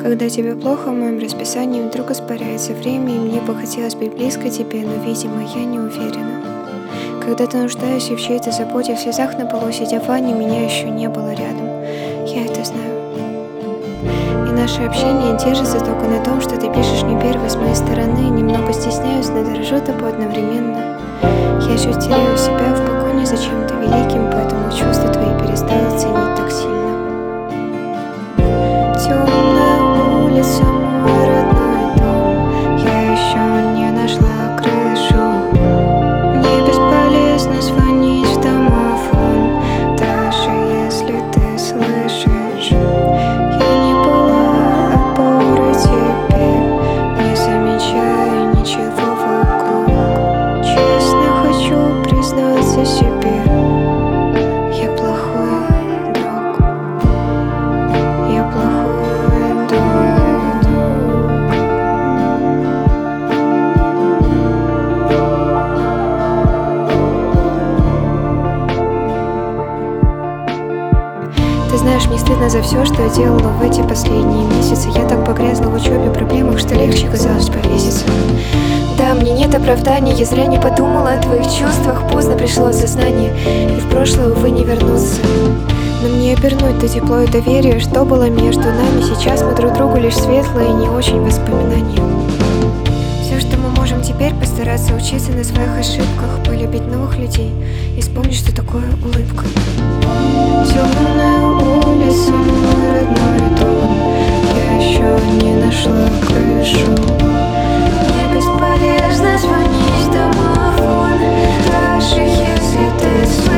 Когда тебе плохо, в моем расписании вдруг испаряется время, и мне бы хотелось быть близко тебе, но, видимо, я не уверена. Когда-то нуждаюсь в чьей-то заботе, в слезах на полу, сидя в ванне, меня еще не было рядом. Я это знаю. И наше общение держится только на том, что ты пишешь не первый с моей стороны. Немного стесняюсь, но дорожу тобой одновременно. Я чуть теряю себя в погоне за чем-то великим, поэтому чувства твои перестала ценить так сильно. Темная улица, мой родной дом, я еще не нашла крышу. Мне бесполезно звонить в домофон, даже если ты слышишь. Я не была опорой тебе, не замечая ничего вокруг. Честно хочу признаться себе, я плохой друг. Я плохой друг. Ты знаешь, мне стыдно за все, что я делала в эти последние месяцы. Я так погрязла в учебе, проблемах, что легче казалось повеситься. Да, мне нет оправданий, я зря не подумала о твоих чувствах. Поздно пришло осознание, и в прошлое, увы, не вернуться. Но мне обернуть то тепло и доверие, что было между нами. Сейчас мы друг другу лишь светлые и не очень воспоминания. Все, что мы можем теперь, постараться учиться на своих ошибках, полюбить новых людей и вспомнить, что такое улыбка. Темная улица, мой родной дом, я еще не нашла крышу. Мне бесполезно звонить в домофон, даже если ты слышишь.